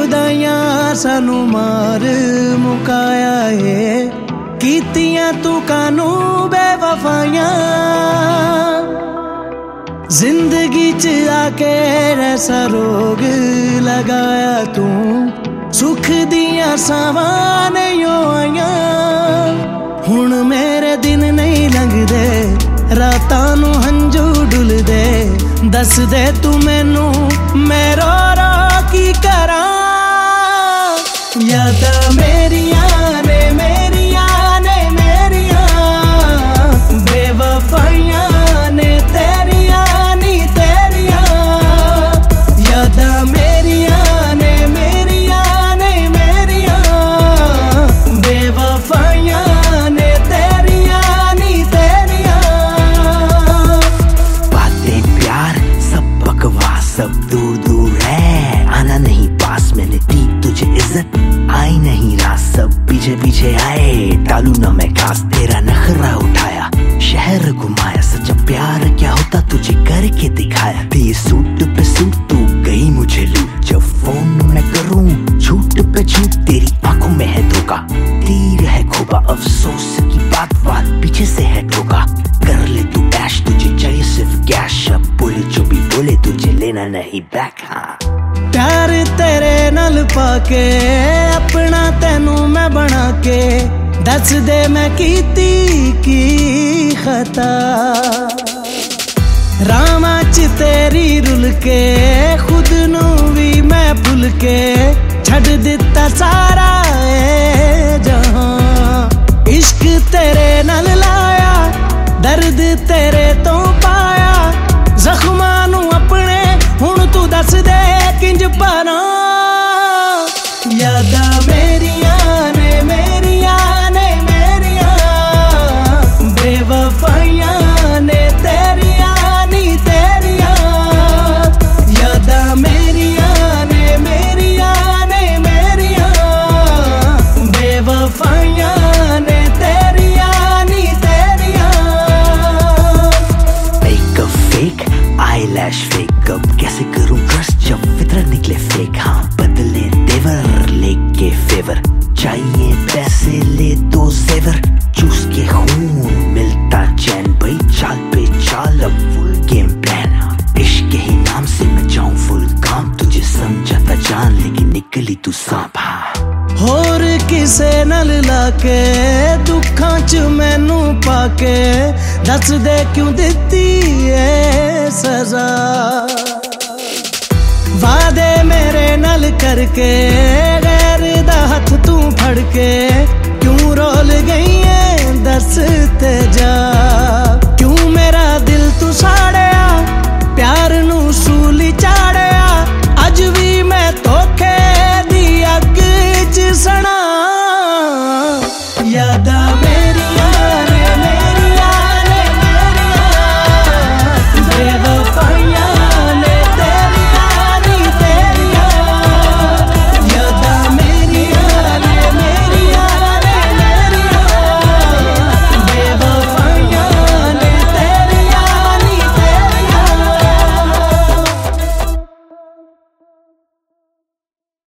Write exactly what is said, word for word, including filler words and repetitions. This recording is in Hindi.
जुदाइयां सानू मार मुकाया है, कीतियां तू कानू बेवफाइयां। जिंदगी च आके ऐसा रोग लगाया तू, सुख दियां सावां नहीं आइयां। हुण मेरे दिन नहीं लंघदे, रातां नू हंजू डुलदे, दस दे तू मैनू मैं रो रो की करां। यादां मेरियां ने मेरियां ने मेरियां, बेवफाइयां ने तेरियां नी तेरियां। यादां मेरियां ने मेरियां ने मेरियां, बेवफाइयां ने तेरियां नी तेरियां। बातें प्यार सब बकवास सब दूर दूर है, आना नहीं पास। मैंने दी तुझे इज्जत आई नहीं रास, सब पीछे पीछे आए टालू ना मैं खास। तेरा नखरा उठाया शहर घुमाया, सच्चा प्यार क्या होता तुझे करके दिखाया। तेरे सूट पे सूट तू गई मुझे लूट, जब फोन मैं करूं झूठ पे झूठ। तेरी आंखों में है धोखा, तीर है खोबा, अफसोस की बात बात पीछे से है ठोका। कर ले तू ऐश, तुझे चाहिए सिर्फ कैश, अब बोले जो भी बोले तुझे लेना नहीं बैक। हाँ प्यार तेरे नाल पाके अपना तेनू मैं बना के, दस दे मैं कीती की खता। रामां च तेरी रुल के खुद नू भी मैं भुल के, छड़ दिता सारा ए जहां। इश्क तेरे नाल लाया, दर्द तेरे तो पाया, जख्मां नू अपने हुण तू दस दे किंज पाना। यादां मेरियां ने मेरियां ने मेरियां, बेवफाइयां ने तेरियां नी तेरियां। यादां मेरियां ने मेरियां ने मेरियां, बेवफाइयां ने तेरियां नी तेरियां। Make a fake eyelash fake, अब कैसे करूं ट्रस्ट जब फितरत निकले फेक। हाँ बदले तेवर लेके फेवर, चाहिए पैसे ले दो जेवर। चूस के खून मिलता चैन, भाई चाल पे चाल अब फुल गेम प्लान। इश्क ही नाम से मैं जाऊं फुल काम, तुझे समझाता जान लेकिन निकली तू सांप। होर किसे नल लाके दुखां च मैनू पाके, दस दे क्यों दिती है सजा। वादे मेरे नल करके गैर दा हथ तू फड़ के, क्यों रोल गई है दस ते जा।